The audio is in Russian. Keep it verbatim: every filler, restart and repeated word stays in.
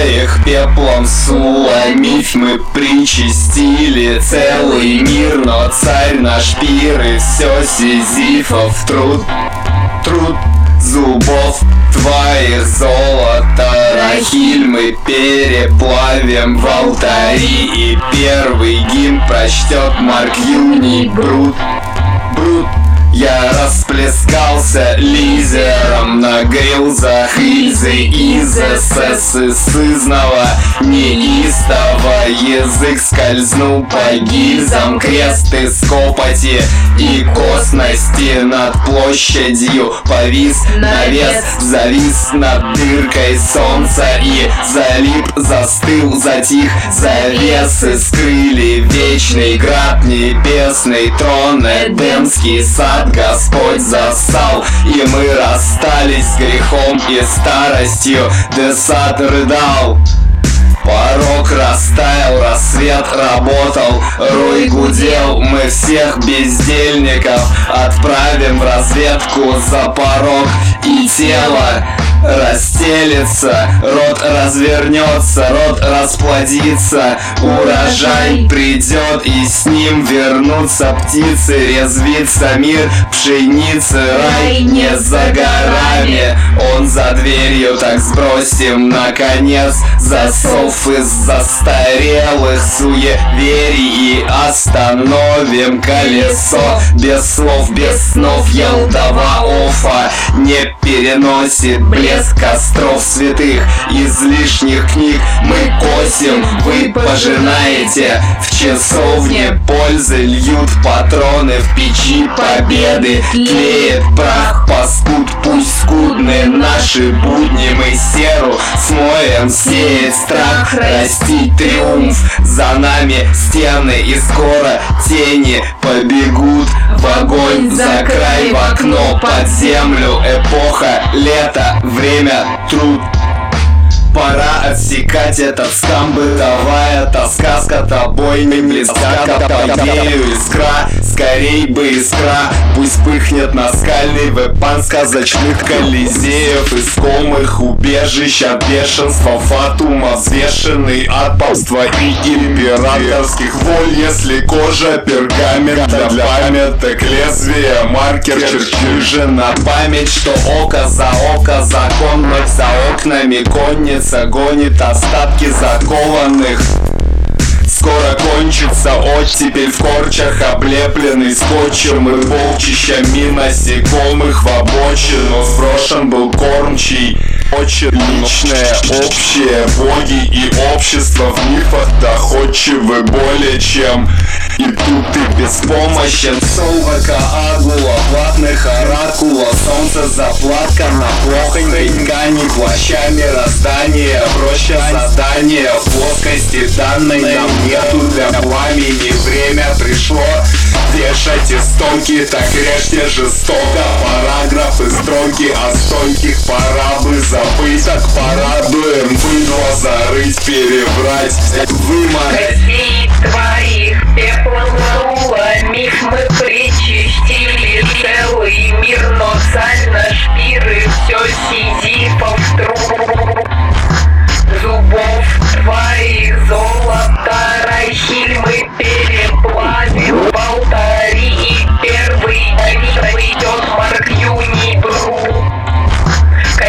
их пеплом суломить мы причастили целый мир. Но царь наш пир и все сизифов труд, труд зубов твоих золото рахиль мы переплавим в алтари. И первый гимн прочтет Марк Юний Брут, Брут. Я расплескался лизером на грилзах Ильзы из СС и сызнова неистово язык скользнул по гильзам. Крест из копоти и косности над площадью повис навес, завис над дыркой солнца и залип, застыл, затих. Завесы скрыли вечный град, небесный трон, Эдемский сад. Господь застал, и мы расстались с грехом и старостью. Десад рыдал, порог растаял, рассвет работал, рой гудел. Мы всех бездельников отправим в разведку за порог, и тело расстелится, рот развернется, рот расплодится. Урожай придет, и с ним вернутся птицы. Резвится мир пшеницы, рай не за горами, он за дверью. Так сбросим, наконец, засов из застарелых суеверий и остановим колесо. Без слов, без снов Ялтова Офа не переносит блеск костров святых. Излишних книг мы косим, вы пожинаете. В часовне пользы льют патроны, в печи победы тлеет прах паскуд. Пусть скудны наши будни, мы серу смоем, сеет страх, растить триумф. За нами стены, и скоро тени побегут в огонь, за край, в окно, под землю. Эпоха лета, время, труд. Пора отсекать этот скам, бытовая тоска скотобойной близка по идею искра. Скорей бы искра, пусть пыхнет наскальный веб-пан сказочных колизеев, искомых убежищ от бешенства фатума, взвешенный от папства и императорских воль. Если кожа пергамент для памяток, лезвие маркер, чертежи на память, что око за око, закон вновь за окнами, конница гонит остатки закованных. Скоро кончится оттепель в корчах, облепленный скотчем и полчищами насекомых. В обочину сброшен был кормчий. Очень личное, общее, боги и общество в мифах доходчивы более чем. И тут ты беспомощен. Солвака агула, платных оракула, солнце заплатка на плохонькой ткани, плаща мироздания, проще задание в плоскости данной нам нету для пламени. Время пришло вешать истоки, так режьте жестоко параграфы, строки о стольких пора бы забыть. Так порадуем, быдло зарыть, перебрать, выморать твоих